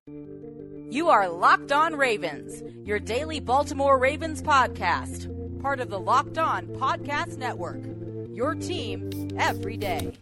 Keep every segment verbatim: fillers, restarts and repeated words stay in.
You are Locked On Ravens, your daily Baltimore Ravens podcast, part of the Locked On Podcast Network, your team every day.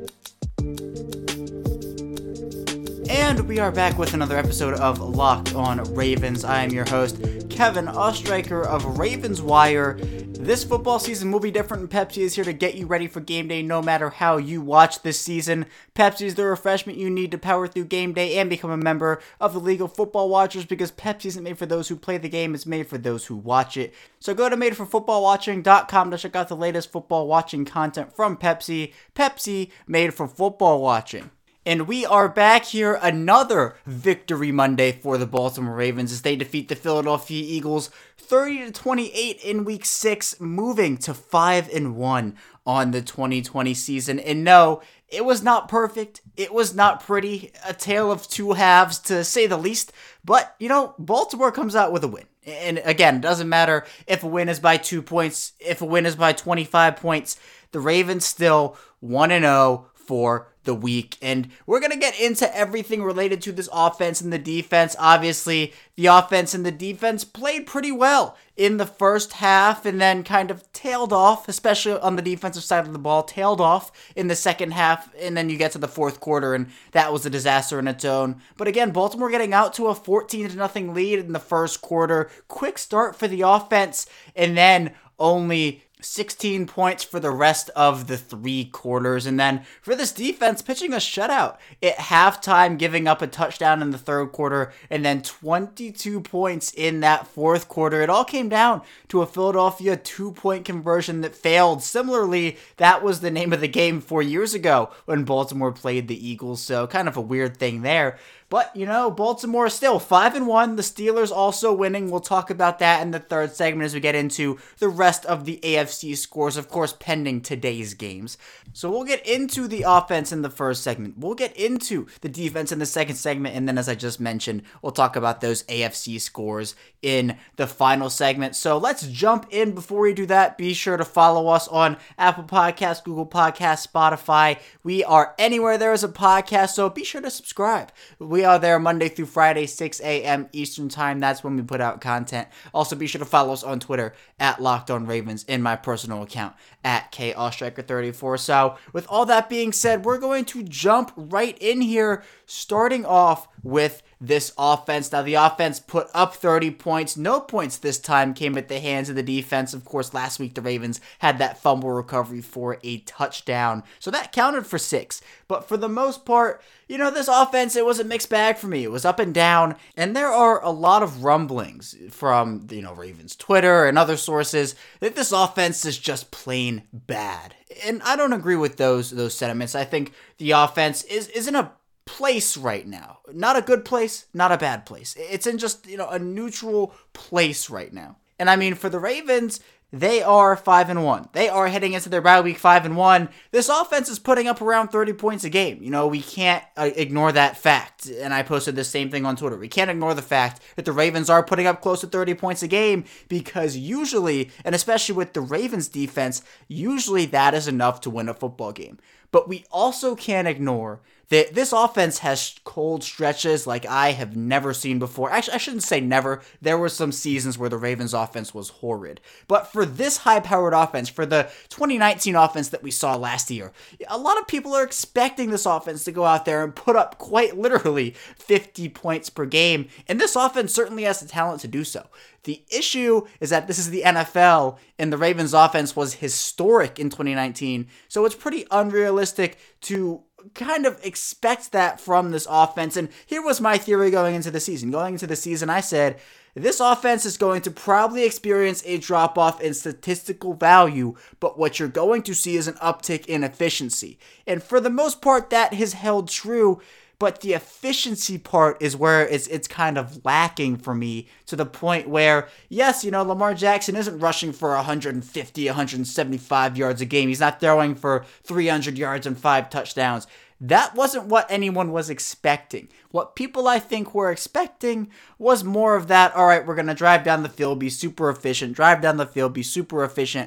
And we are back with another episode of Locked On Ravens. I am your host, Kevin Ostreicher of Ravens Wire. This football season will be different, and Pepsi is here to get you ready for game day no matter how you watch this season. Pepsi is the refreshment you need to power through game day and become a member of the League of Football Watchers, because Pepsi isn't made for those who play the game, it's made for those who watch it. So go to made for football watching dot com to check out the latest football watching content from Pepsi. Pepsi, made for football watching. And we are back here, another Victory Monday for the Baltimore Ravens as they defeat the Philadelphia Eagles thirty to twenty-eight in week six, moving to five and one on the twenty twenty season. And no, it was not perfect. It was not pretty. A tale of two halves, to say the least. But, you know, Baltimore comes out with a win. And again, it doesn't matter if a win is by two points, if a win is by twenty-five points. The Ravens still one and oh for the week, and we're going to get into everything related to this offense and the defense. Obviously, the offense and the defense played pretty well in the first half and then kind of tailed off, especially on the defensive side of the ball, tailed off in the second half, and then you get to the fourth quarter, and that was a disaster in its own. But again, Baltimore getting out to a fourteen to nothing lead in the first quarter. Quick start for the offense, and then only sixteen points for the rest of the three quarters. And then for this defense, pitching a shutout at halftime, giving up a touchdown in the third quarter, and then twenty-two points in that fourth quarter. It all came down to a Philadelphia two-point conversion that failed. Similarly, that was the name of the game four years ago when Baltimore played the Eagles, so kind of a weird thing there. But, you know, Baltimore is still five and one. The Steelers also winning. We'll talk about that in the third segment as we get into the rest of the A F C scores, of course, pending today's games. So we'll get into the offense in the first segment. We'll get into the defense in the second segment. And then, as I just mentioned, we'll talk about those A F C scores in the final segment. So let's jump in. Before we do that, be sure to follow us on Apple Podcasts, Google Podcasts, Spotify. We are anywhere there is a podcast, so be sure to subscribe. We We are there Monday through Friday, six a.m. Eastern Time. That's when we put out content. Also, be sure to follow us on Twitter at Locked On Ravens, in my personal account at K Ostreicher thirty-four. So, with all that being said, we're going to jump right in here, starting off with this offense. Now, the offense put up thirty points. No points this time came at the hands of the defense. Of course, last week the Ravens had that fumble recovery for a touchdown, so that counted for six. But for the most part, you know, this offense, it was a mixed bag for me. It was up and down, and there are a lot of rumblings from, you know, Ravens Twitter and other sources that this offense is just plain bad. And I don't agree with those those sentiments. I think the offense is is in a place right now. Not a good place, not a bad place. It's in just, you know, a neutral place right now. And I mean, for the Ravens, they are five and one. They are heading into their bye week five and one. This offense is putting up around thirty points a game. You know, we can't uh, ignore that fact. And I posted the same thing on Twitter. We can't ignore the fact that the Ravens are putting up close to thirty points a game, because usually, and especially with the Ravens defense, usually that is enough to win a football game. But we also can't ignore that this offense has cold stretches like I have never seen before. Actually, I shouldn't say never. There were some seasons where the Ravens offense was horrid. But for this high-powered offense, for the twenty nineteen offense that we saw last year, a lot of people are expecting this offense to go out there and put up quite literally fifty points per game. And this offense certainly has the talent to do so. The issue is that this is the N F L, and the Ravens offense was historic in twenty nineteen. So it's pretty unrealistic to kind of expect that from this offense. And here was my theory going into the season. Going into the season, I said, this offense is going to probably experience a drop-off in statistical value, but what you're going to see is an uptick in efficiency. And for the most part, that has held true. But the efficiency part is where it's it's kind of lacking for me, to the point where, yes, you know, Lamar Jackson isn't rushing for one hundred fifty, one hundred seventy-five yards a game. He's not throwing for three hundred yards and five touchdowns. That wasn't what anyone was expecting. What people, I think, were expecting was more of that, all right, we're going to drive down the field, be super efficient, drive down the field, be super efficient.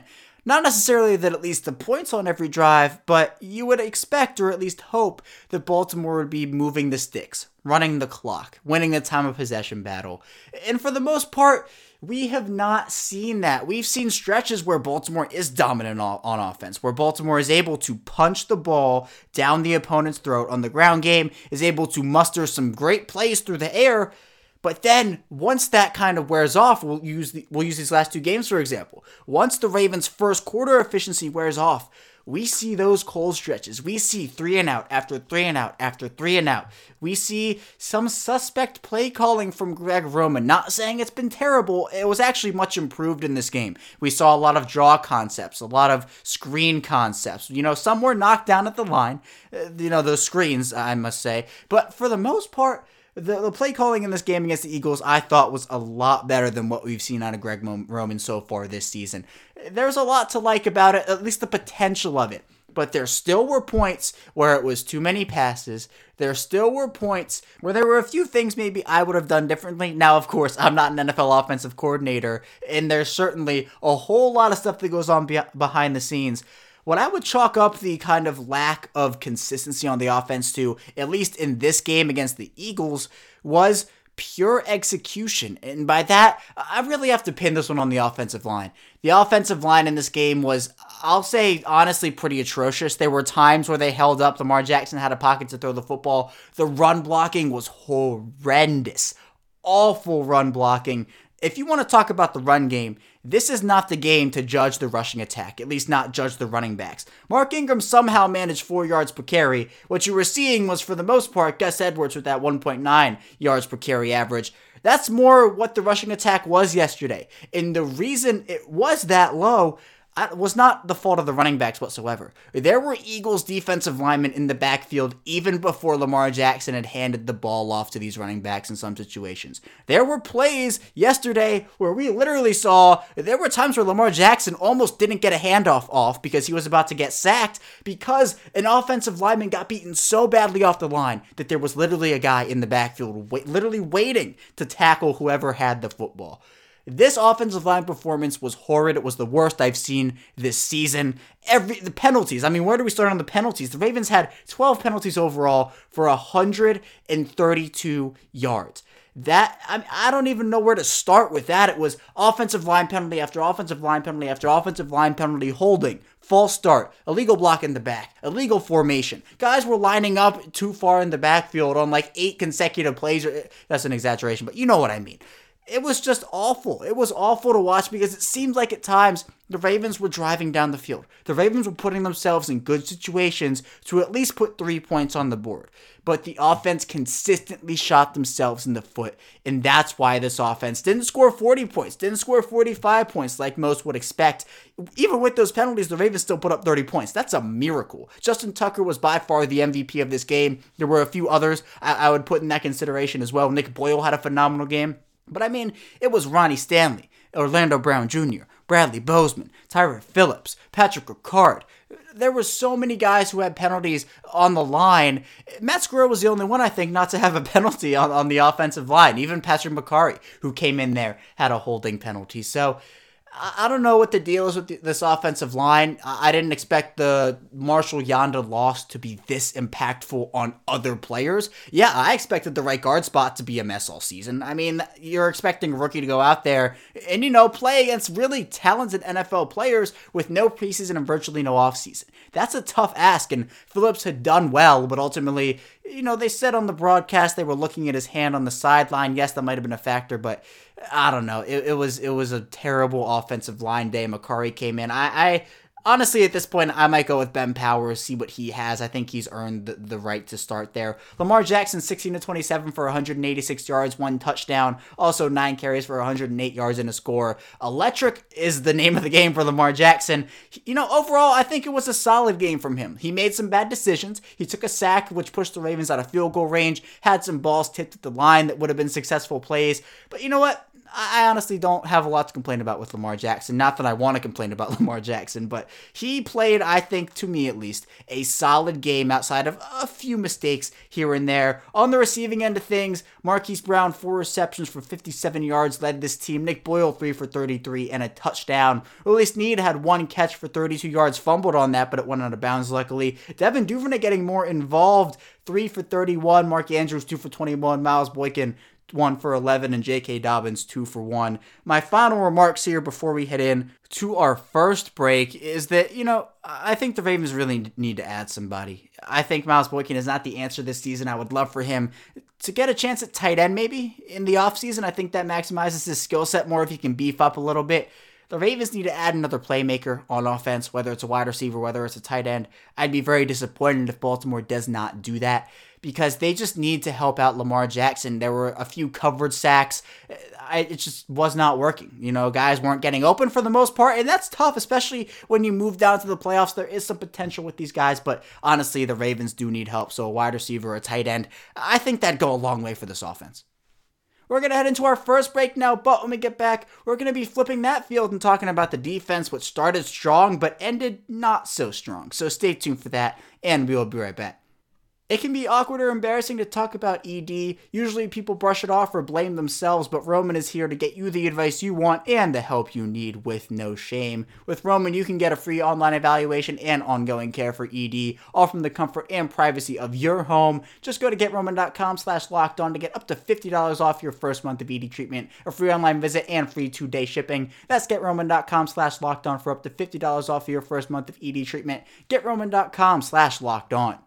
Not necessarily that at least the points on every drive, but you would expect or at least hope that Baltimore would be moving the sticks, running the clock, winning the time of possession battle. And for the most part, we have not seen that. We've seen stretches where Baltimore is dominant on, on offense, where Baltimore is able to punch the ball down the opponent's throat on the ground game, is able to muster some great plays through the air. But then, once that kind of wears off, we'll use the, we'll use these last two games for example. Once the Ravens' first quarter efficiency wears off, we see those cold stretches. We see three and out after three and out after three and out. We see some suspect play calling from Greg Roman. Not saying it's been terrible. It was actually much improved in this game. We saw a lot of draw concepts, a lot of screen concepts. You know, some were knocked down at the line. Uh, you know, those screens, I must say. But for the most part, The, the play calling in this game against the Eagles, I thought was a lot better than what we've seen out of Greg Roman so far this season. There's a lot to like about it, at least the potential of it. But there still were points where it was too many passes. There still were points where there were a few things maybe I would have done differently. Now, of course, I'm not an N F L offensive coordinator, and there's certainly a whole lot of stuff that goes on be- behind the scenes. What I would chalk up the kind of lack of consistency on the offense to, at least in this game against the Eagles, was pure execution. And by that, I really have to pin this one on the offensive line. The offensive line in this game was, I'll say, honestly pretty atrocious. There were times where they held up. Lamar Jackson had a pocket to throw the football. The run blocking was horrendous. Awful run blocking. If you want to talk about the run game, this is not the game to judge the rushing attack, at least not judge the running backs. Mark Ingram somehow managed four yards per carry. What you were seeing was, for the most part, Gus Edwards with that one point nine yards per carry average. That's more what the rushing attack was yesterday. And the reason it was that low was not the fault of the running backs whatsoever. There were Eagles defensive linemen in the backfield even before Lamar Jackson had handed the ball off to these running backs in some situations. There were plays yesterday where we literally saw, there were times where Lamar Jackson almost didn't get a handoff off because he was about to get sacked because an offensive lineman got beaten so badly off the line that there was literally a guy in the backfield wait, literally waiting to tackle whoever had the football. This offensive line performance was horrid. It was the worst I've seen this season. Every the penalties. I mean, where do we start on the penalties? The Ravens had twelve penalties overall for one hundred thirty-two yards. That I mean, I don't even know where to start with that. It was offensive line penalty after offensive line penalty after offensive line penalty, holding, false start, illegal block in the back, illegal formation. Guys were lining up too far in the backfield on like eight consecutive plays. That's an exaggeration, but you know what I mean. It was just awful. It was awful to watch because it seemed like at times the Ravens were driving down the field. The Ravens were putting themselves in good situations to at least put three points on the board. But the offense consistently shot themselves in the foot, and that's why this offense didn't score forty points, didn't score forty-five points like most would expect. Even with those penalties, the Ravens still put up thirty points. That's a miracle. Justin Tucker was by far the M V P of this game. There were a few others I, I would put in that consideration as well. Nick Boyle had a phenomenal game. But I mean, it was Ronnie Stanley, Orlando Brown Junior, Bradley Bozeman, Tyron Phillips, Patrick Ricard. There were so many guys who had penalties on the line. Matt Skura was the only one, I think, not to have a penalty on, on the offensive line. Even Patrick McCarry, who came in there, had a holding penalty. So I don't know what the deal is with this offensive line. I didn't expect the Marshall Yanda loss to be this impactful on other players. Yeah, I expected the right guard spot to be a mess all season. I mean, you're expecting a rookie to go out there and, you know, play against really talented N F L players with no preseason and virtually no offseason. That's a tough ask, and Phillips had done well, but ultimately, you know, they said on the broadcast they were looking at his hand on the sideline. Yes, that might have been a factor, but I don't know. It, it was it was a terrible offensive line day. McCarry came in. I, I honestly, at this point, I might go with Ben Powers, see what he has. I think he's earned the, the right to start there. Lamar Jackson, sixteen to twenty-seven for one hundred eighty-six yards, one touchdown. Also nine carries for one hundred eight yards and a score. Electric is the name of the game for Lamar Jackson. You know, overall, I think it was a solid game from him. He made some bad decisions. He took a sack, which pushed the Ravens out of field goal range, had some balls tipped at the line that would have been successful plays. But you know what? I honestly don't have a lot to complain about with Lamar Jackson. Not that I want to complain about Lamar Jackson, but he played, I think, to me at least, a solid game outside of a few mistakes here and there. On the receiving end of things, Marquise Brown, four receptions for fifty-seven yards, led this team. Nick Boyle, three for thirty-three and a touchdown. Willie Snead had one catch for thirty-two yards, fumbled on that, but it went out of bounds luckily. Devin Duvernay getting more involved, three for thirty-one. Mark Andrews, two for twenty-one. Miles Boykin, one for eleven, and J K. Dobbins, two for one. My final remarks here before we head in to our first break is that, you know, I think the Ravens really need to add somebody. I think Miles Boykin is not the answer this season. I would love for him to get a chance at tight end maybe in the offseason. I think that maximizes his skill set more if he can beef up a little bit. The Ravens need to add another playmaker on offense, whether it's a wide receiver, whether it's a tight end. I'd be very disappointed if Baltimore does not do that, because they just need to help out Lamar Jackson. There were a few coverage sacks. I, it just was not working. You know, guys weren't getting open for the most part, and that's tough, especially when you move down to the playoffs. There is some potential with these guys, but honestly, the Ravens do need help. So a wide receiver, a tight end, I think that'd go a long way for this offense. We're going to head into our first break now, but when we get back, we're going to be flipping that field and talking about the defense, which started strong but ended not so strong. So stay tuned for that, and we will be right back. It can be awkward or embarrassing to talk about E D. Usually people brush it off or blame themselves, but Roman is here to get you the advice you want and the help you need with no shame. With Roman, you can get a free online evaluation and ongoing care for E D, all from the comfort and privacy of your home. Just go to GetRoman.com slash locked on to get up to fifty dollars off your first month of E D treatment, a free online visit, and free two-day shipping. That's GetRoman.com slash locked on for up to fifty dollars off your first month of E D treatment. GetRoman.com slash locked on.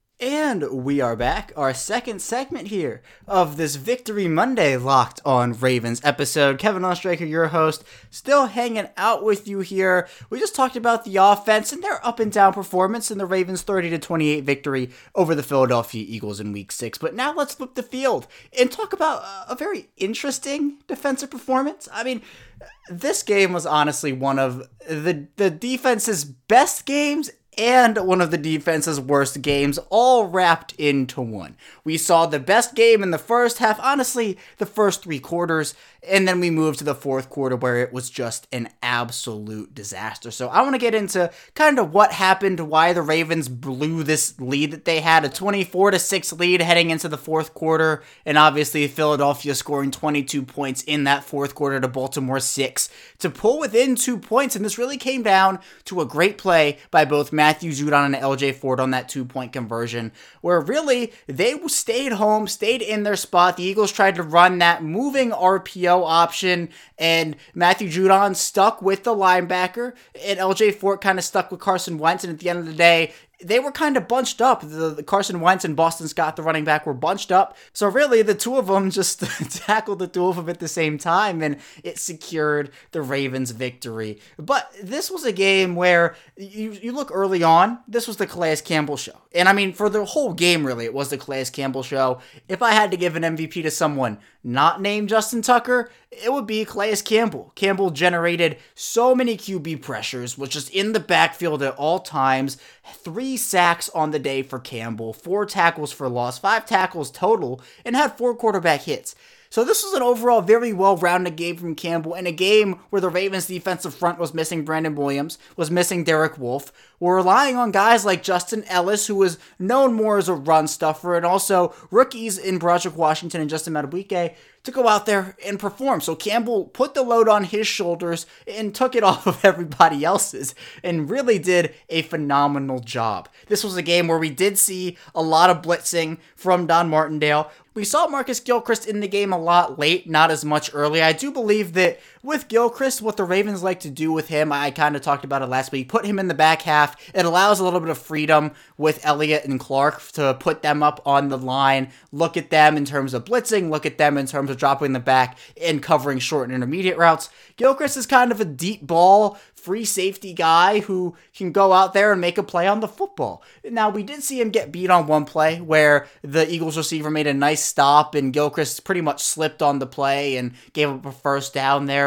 And we are back, our second segment here of this Victory Monday Locked on Ravens episode. Kevin Oestreicher, your host, still hanging out with you here. We just talked about the offense and their up and down performance in the Ravens' thirty to twenty-eight victory over the Philadelphia Eagles in week six. But now let's flip the field and talk about a very interesting defensive performance. I mean, this game was honestly one of the, the defense's best games and one of the defense's worst games, all wrapped into one. We saw the best game in the first half, honestly, the first three quarters, and then we moved to the fourth quarter where it was just an absolute disaster. So I want to get into kind of what happened, why the Ravens blew this lead that they had, a twenty-four to six lead heading into the fourth quarter, and obviously Philadelphia scoring twenty-two points in that fourth quarter to Baltimore six to pull within two points, and this really came down to a great play by both Matthew Judon and L J Ford on that two-point conversion, where really they stayed home, stayed in their spot. The Eagles tried to run that moving R P O option, and Matthew Judon stuck with the linebacker, and L J Ford kind of stuck with Carson Wentz, and at the end of the day, they were kind of bunched up. The, the Carson Wentz and Boston Scott, the running back, were bunched up. So really, the two of them just tackled the two of them at the same time, and it secured the Ravens' victory. But this was a game where you, you look early on, this was the Calais Campbell show. And I mean, for the whole game, really, it was the Calais Campbell show. If I had to give an M V P to someone not named Justin Tucker, it would be Calais Campbell. Campbell generated so many Q B pressures, was just in the backfield at all times. Three sacks on the day for Campbell, four tackles for loss, five tackles total, and had four quarterback hits. So this was an overall very well-rounded game from Campbell, and a game where the Ravens defensive front was missing Brandon Williams, was missing Derek Wolfe. We're relying on guys like Justin Ellis, who was known more as a run stuffer, and also rookies in Broderick Washington and Justin Madubuike to go out there and perform. So Campbell put the load on his shoulders and took it off of everybody else's and really did a phenomenal job. This was a game where we did see a lot of blitzing from Don Martindale. We saw Marcus Gilchrist in the game a lot late, not as much early. I do believe that with Gilchrist, what the Ravens like to do with him, I kind of talked about it last week, put him in the back half. It allows a little bit of freedom with Elliott and Clark to put them up on the line, look at them in terms of blitzing, look at them in terms of dropping the back and covering short and intermediate routes. Gilchrist is kind of a deep ball, free safety guy who can go out there and make a play on the football. Now, we did see him get beat on one play where the Eagles receiver made a nice stop and Gilchrist pretty much slipped on the play and gave up a first down there,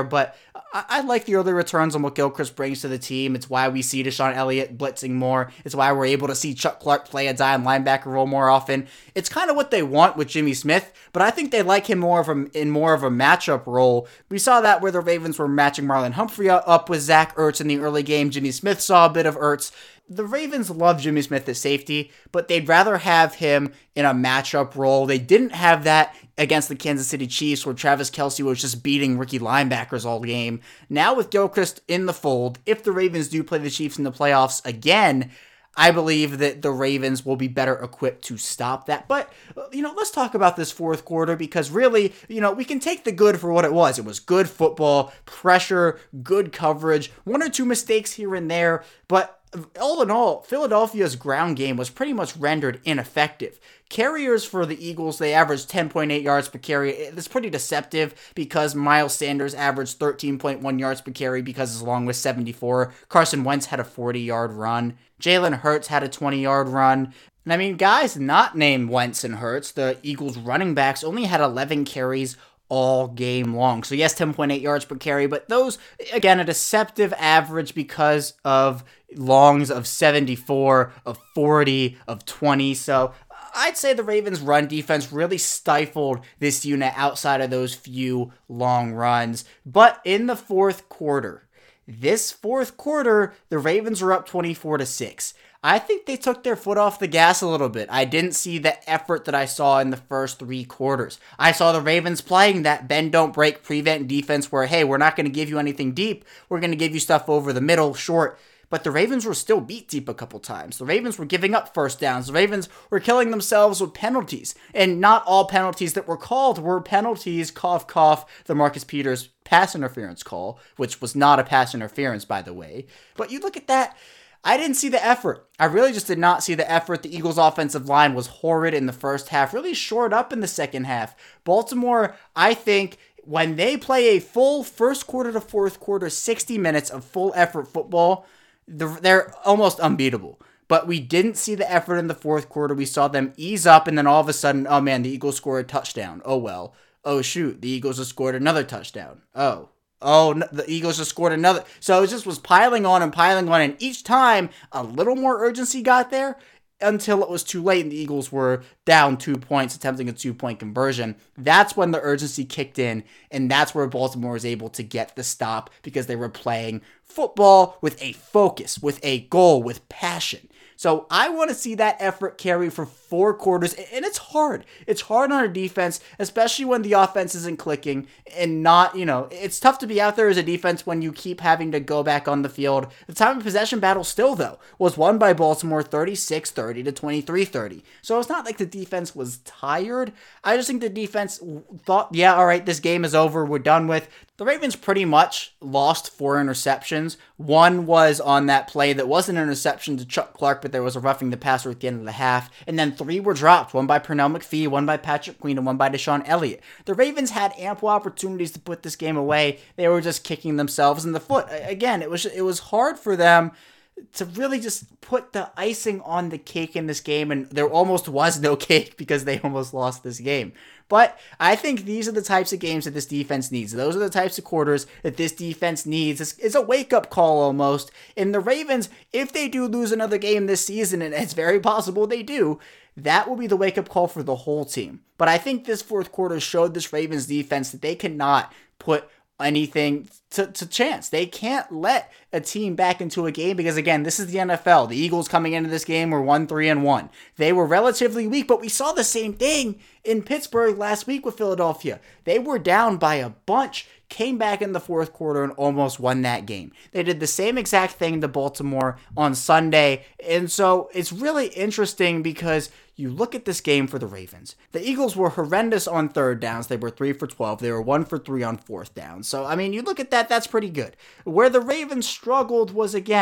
but I, I like the early returns on what Gilchrist brings to the team. It's why we see DeShon Elliott blitzing more. It's why we're able to see Chuck Clark play a dime linebacker role more often. It's kind of what they want with Jimmy Smith, but I think they like him more of a, in more of a matchup role. We saw that where the Ravens were matching Marlon Humphrey up with Zach Ertz in the early game. Jimmy Smith saw a bit of Ertz. The Ravens love Jimmy Smith at safety, but they'd rather have him in a matchup role. They didn't have that against the Kansas City Chiefs where Travis Kelce was just beating rookie linebackers all game. Now with Gilchrist in the fold, if the Ravens do play the Chiefs in the playoffs again, I believe that the Ravens will be better equipped to stop that. But, you know, let's talk about this fourth quarter because really, you know, we can take the good for what it was. It was good football, pressure, good coverage, one or two mistakes here and there, but all in all, Philadelphia's ground game was pretty much rendered ineffective. Carriers for the Eagles, they averaged ten point eight yards per carry. It's pretty deceptive because Miles Sanders averaged thirteen point one yards per carry because his long was seventy-four. Carson Wentz had a forty-yard run. Jalen Hurts had a twenty-yard run. And I mean, guys not named Wentz and Hurts, the Eagles running backs only had eleven carries all game long. So yes, ten point eight yards per carry, but those, again, a deceptive average because of longs of seventy-four, of forty, of twenty. So I'd say the Ravens' run defense really stifled this unit outside of those few long runs. But in the fourth quarter, this fourth quarter, the Ravens were up twenty-four to six. I think they took their foot off the gas a little bit. I didn't see the effort that I saw in the first three quarters. I saw the Ravens playing that bend, don't break, prevent defense where, hey, we're not going to give you anything deep. We're going to give you stuff over the middle, short. But the Ravens were still beat deep a couple times. The Ravens were giving up first downs. The Ravens were killing themselves with penalties. And not all penalties that were called were penalties, cough, cough, the Marcus Peters pass interference call, which was not a pass interference, by the way. But you look at that, I didn't see the effort. I really just did not see the effort. The Eagles' offensive line was horrid in the first half, really shored up in the second half. Baltimore, I think, when they play a full first quarter to fourth quarter, sixty minutes of full effort football, they're almost unbeatable. But we didn't see the effort in the fourth quarter. We saw them ease up, and then all of a sudden, oh man, the Eagles scored a touchdown. Oh well. Oh shoot, the Eagles have scored another touchdown. Oh. Oh, the Eagles just scored another. So it just was piling on and piling on. And each time, a little more urgency got there until it was too late and the Eagles were down two points, attempting a two-point conversion. That's when the urgency kicked in. And that's where Baltimore was able to get the stop because they were playing football with a focus, with a goal, with passion. So I want to see that effort carry for four quarters, and it's hard. It's hard on a defense, especially when the offense isn't clicking and not, you know, it's tough to be out there as a defense when you keep having to go back on the field. The time of possession battle still, though, was won by Baltimore thirty-six thirty to twenty-three thirty. So it's not like the defense was tired. I just think the defense thought, yeah, all right, this game is over. We're done with. The Ravens pretty much lost four interceptions. One was on that play that was an interception to Chuck Clark, but there was a roughing the passer at the end of the half. And then three were dropped, one by Pernell McPhee, one by Patrick Queen, and one by DeShon Elliott. The Ravens had ample opportunities to put this game away. They were just kicking themselves in the foot. Again, it was it was hard for them to really just put the icing on the cake in this game, and there almost was no cake because they almost lost this game. But I think these are the types of games that this defense needs. Those are the types of quarters that this defense needs. It's, it's a wake-up call almost. And the Ravens, if they do lose another game this season, and it's very possible they do, that will be the wake-up call for the whole team. But I think this fourth quarter showed this Ravens defense that they cannot put anything to, to chance. They can't let a team back into a game because, again, this is the N F L. The Eagles coming into this game were one three and one. They were relatively weak, but we saw the same thing in Pittsburgh last week with Philadelphia. They were down by a bunch, came back in the fourth quarter and almost won that game. They did the same exact thing to Baltimore on Sunday, and so it's really interesting because you look at this game for the Ravens. The Eagles were horrendous on third downs. They were three for twelve. They were one for three on fourth down. So, I mean, you look at that, that's pretty good. Where the Ravens struggled was, again,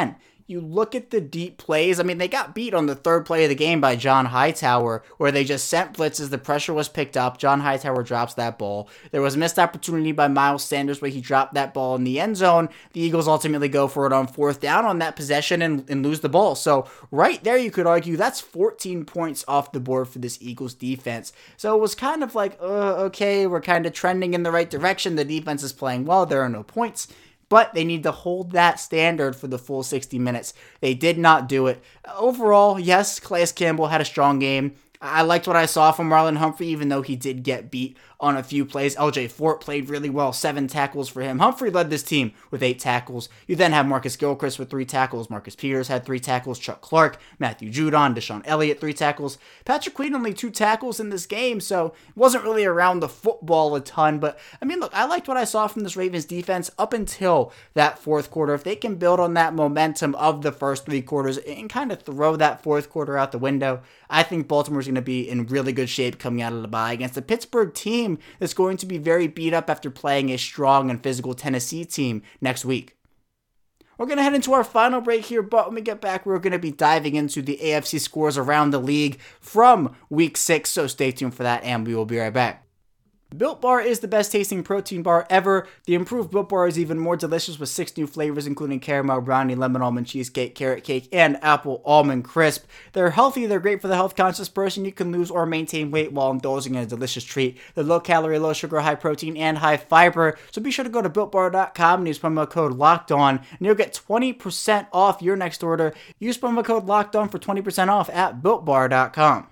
you look at the deep plays. I mean, they got beat on the third play of the game by John Hightower, where they just sent blitzes. The pressure was picked up. John Hightower drops that ball. There was a missed opportunity by Miles Sanders where he dropped that ball in the end zone. The Eagles ultimately go for it on fourth down on that possession and, and lose the ball. So right there, you could argue that's fourteen points off the board for this Eagles defense. So it was kind of like, uh, okay, we're kind of trending in the right direction. The defense is playing well. There are no points. But they need to hold that standard for the full sixty minutes. They did not do it. Overall, yes, Calais Campbell had a strong game. I liked what I saw from Marlon Humphrey, even though he did get beat on a few plays. L J Fort played really well, seven tackles for him. Humphrey led this team with eight tackles. You then have Marcus Gilchrist with three tackles. Marcus Peters had three tackles. Chuck Clark, Matthew Judon, Deshaun Elliott, three tackles. Patrick Queen only two tackles in this game, so it wasn't really around the football a ton. But, I mean, look, I liked what I saw from this Ravens defense up until that fourth quarter. If they can build on that momentum of the first three quarters and kind of throw that fourth quarter out the window, I think Baltimore's going to be in really good shape coming out of the bye against a Pittsburgh team that's going to be very beat up after playing a strong and physical Tennessee team next week. We're going to head into our final break here, but when we get back, we're going to be diving into the A F C scores around the league from week six, so stay tuned for that, and we will be right back. Built Bar is the best tasting protein bar ever. The improved Built Bar is even more delicious with six new flavors, including caramel brownie, lemon almond cheesecake, carrot cake, and apple almond crisp. They're healthy, they're great for the health conscious person. You can lose or maintain weight while indulging in a delicious treat. They're low calorie, low sugar, high protein, and high fiber. So be sure to go to built bar dot com and use promo code LOCKEDON, and you'll get twenty percent off your next order. Use promo code LOCKEDON for twenty percent off at built bar dot com.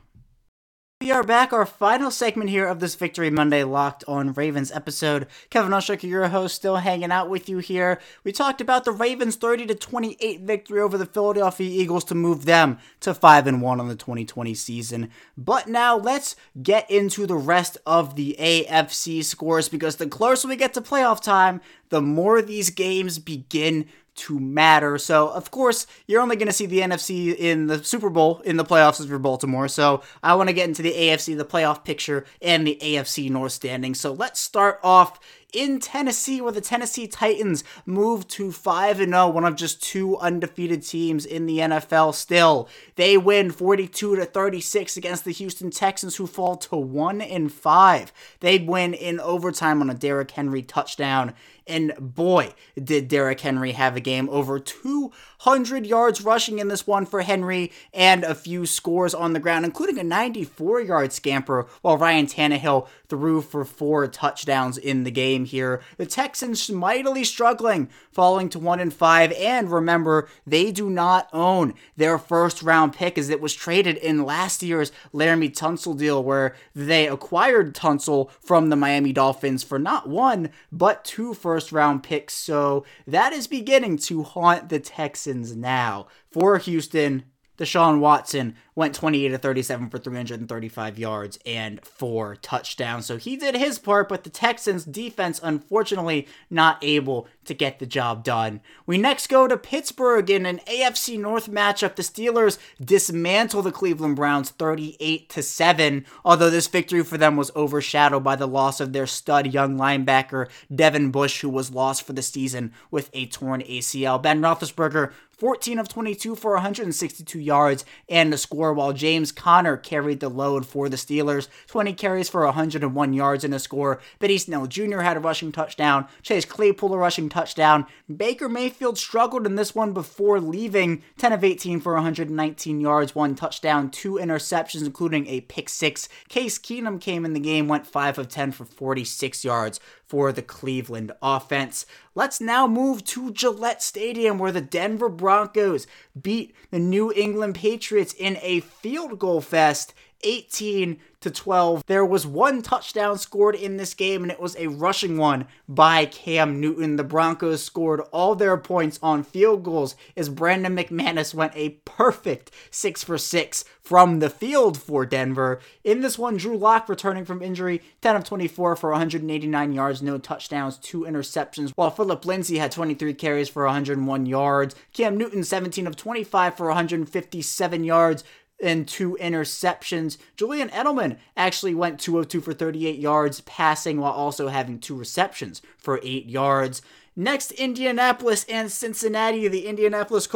We are back, our final segment here of this Victory Monday Locked on Ravens episode. Kevin Ostriker, your host, still hanging out with you here. We talked about the Ravens' thirty to twenty-eight victory over the Philadelphia Eagles to move them to five and one on the twenty twenty season. But now let's get into the rest of the A F C scores, because the closer we get to playoff time, the more these games begin to matter. So, of course, you're only going to see the N F C in the Super Bowl in the playoffs for Baltimore. So, I want to get into the A F C, the playoff picture, and the A F C North standings. So, let's start off in Tennessee, where the Tennessee Titans moved to five and oh, one of just two undefeated teams in the N F L still. They win forty-two to thirty-six against the Houston Texans, who fall to one and five. They win in overtime on a Derrick Henry touchdown. And boy, did Derrick Henry have a game. Over two hundred yards rushing in this one for Henry, and a few scores on the ground, including a ninety-four yard scamper, while Ryan Tannehill threw for four touchdowns in the game here. The Texans mightily struggling, falling to one and five, and remember, they do not own their first round pick, as it was traded in last year's Laramie Tunsil deal, where they acquired Tunsil from the Miami Dolphins for not one, but two first First round picks, so that is beginning to haunt the Texans now. For Houston, Deshaun Watson went twenty-eight to thirty-seven for three hundred thirty-five yards and four touchdowns. So he did his part, but the Texans defense, unfortunately, not able to get the job done. We next go to Pittsburgh in an A F C North matchup. The Steelers dismantle the Cleveland Browns thirty-eight to seven, although this victory for them was overshadowed by the loss of their stud young linebacker, Devin Bush, who was lost for the season with a torn A C L. Ben Roethlisberger, fourteen of twenty-two for one hundred sixty-two yards and a score, while James Conner carried the load for the Steelers, twenty carries for one hundred one yards and a score. Benny Snell Junior had a rushing touchdown, Chase Claypool a rushing touchdown. Baker Mayfield struggled in this one before leaving, ten of eighteen for one hundred nineteen yards, one touchdown, two interceptions, including a pick six. Case Keenum came in the game, went five of ten for forty-six yards for the Cleveland offense. Let's now move to Gillette Stadium, where the Denver Broncos beat the New England Patriots in a field goal fest, eighteen to twelve. There was one touchdown scored in this game, and it was a rushing one by Cam Newton. The Broncos scored all their points on field goals, as Brandon McManus went a perfect six for six from the field for Denver. In this one, Drew Lock, returning from injury, ten of twenty-four for one hundred eighty-nine yards, no touchdowns, two interceptions, while Phillip Lindsay had twenty-three carries for one hundred one yards. Cam Newton, seventeen of twenty-five for one hundred fifty-seven yards and two interceptions. Julian Edelman actually went two of two for thirty-eight yards passing, while also having two receptions for eight yards. Next, Indianapolis and Cincinnati. The Indianapolis Colts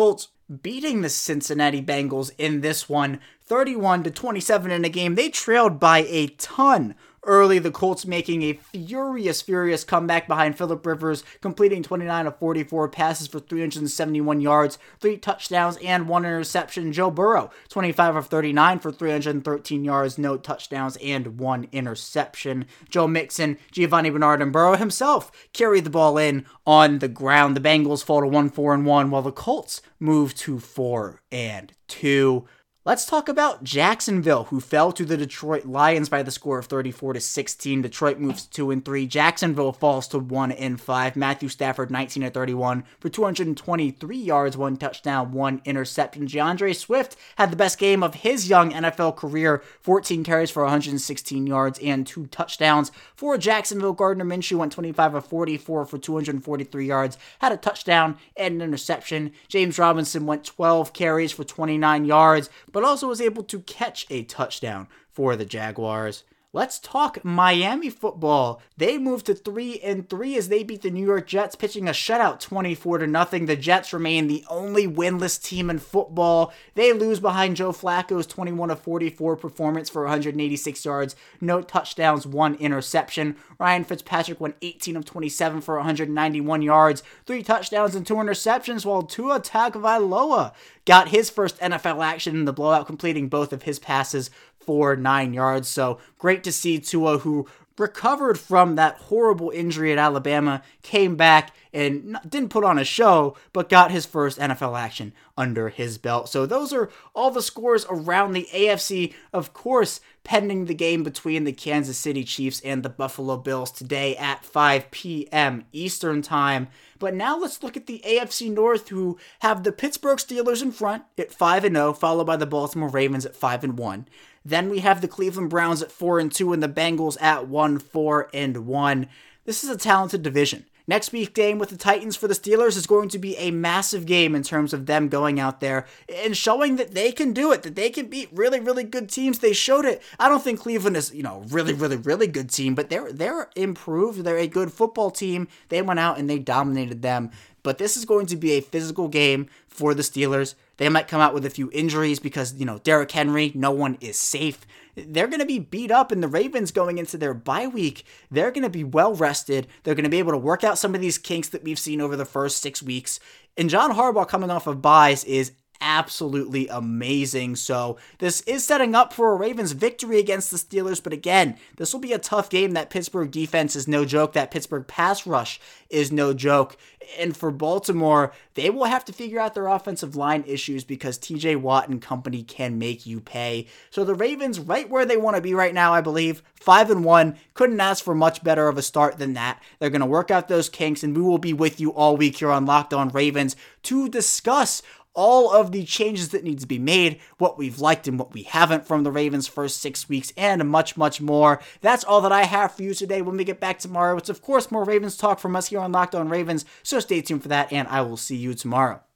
beating the Cincinnati Bengals in this one, thirty-one to twenty-seven in a game they trailed by a ton. Early, the Colts making a furious, furious comeback behind Phillip Rivers, completing twenty-nine of forty-four passes for three hundred seventy-one yards, three touchdowns, and one interception. Joe Burrow, twenty-five of thirty-nine for three hundred thirteen yards, no touchdowns, and one interception. Joe Mixon, Giovanni Bernard, and Burrow himself carried the ball in on the ground. The Bengals fall to one four and one, while the Colts move to four and two. Let's talk about Jacksonville, who fell to the Detroit Lions by the score of thirty-four to sixteen. Detroit moves to two and three. Jacksonville falls to one and five. Matthew Stafford, nineteen of thirty-one for two hundred twenty-three yards, one touchdown, one interception. DeAndre Swift had the best game of his young N F L career, fourteen carries for one hundred sixteen yards and two touchdowns. For Jacksonville, Gardner Minshew went twenty-five of forty-four for two hundred forty-three yards, had a touchdown and an interception. James Robinson went twelve carries for twenty-nine yards, but also was able to catch a touchdown for the Jaguars. Let's talk Miami football. They moved to three and three as they beat the New York Jets, pitching a shutout twenty-four to nothing. The Jets remain the only winless team in football. They lose behind Joe Flacco's twenty-one of forty-four performance for one hundred eighty-six yards, no touchdowns, one interception. Ryan Fitzpatrick went eighteen of twenty-seven for one hundred ninety-one yards, three touchdowns, and two interceptions, while Tua Tagovailoa got his first N F L action in the blowout, completing both of his passes for nine yards. So great to see Tua, who recovered from that horrible injury at Alabama, came back and didn't put on a show, but got his first N F L action under his belt. So those are all the scores around the A F C. Of course, pending the game between the Kansas City Chiefs and the Buffalo Bills today at five p.m. Eastern Time. But now let's look at the A F C North, who have the Pittsburgh Steelers in front at five and oh, followed by the Baltimore Ravens at five and one. Then we have the Cleveland Browns at four and two and the Bengals at one four and one. This is a talented division. Next week's game with the Titans for the Steelers is going to be a massive game in terms of them going out there and showing that they can do it, that they can beat really, really good teams. They showed it. I don't think Cleveland is, you know, really, really, really good team, but they're they're improved. They're a good football team. They went out and they dominated them. But this is going to be a physical game for the Steelers. They might come out with a few injuries because, you know, Derrick Henry, no one is safe. They're going to be beat up, and the Ravens going into their bye week, they're going to be well rested. They're going to be able to work out some of these kinks that we've seen over the first six weeks. And John Harbaugh coming off of buys is absolutely amazing. So this is setting up for a Ravens victory against the Steelers. But again, this will be a tough game. That Pittsburgh defense is no joke. That Pittsburgh pass rush is no joke. And for Baltimore, they will have to figure out their offensive line issues because T J Watt and company can make you pay. So the Ravens right where they want to be right now, I believe, five and one. Couldn't ask for much better of a start than that. They're going to work out those kinks, and we will be with you all week here on Locked On Ravens to discuss all of the changes that need to be made, what we've liked and what we haven't from the Ravens' first six weeks, and much, much more. That's all that I have for you today. When we get back tomorrow, it's of course more Ravens talk from us here on Locked On Ravens, so stay tuned for that, and I will see you tomorrow.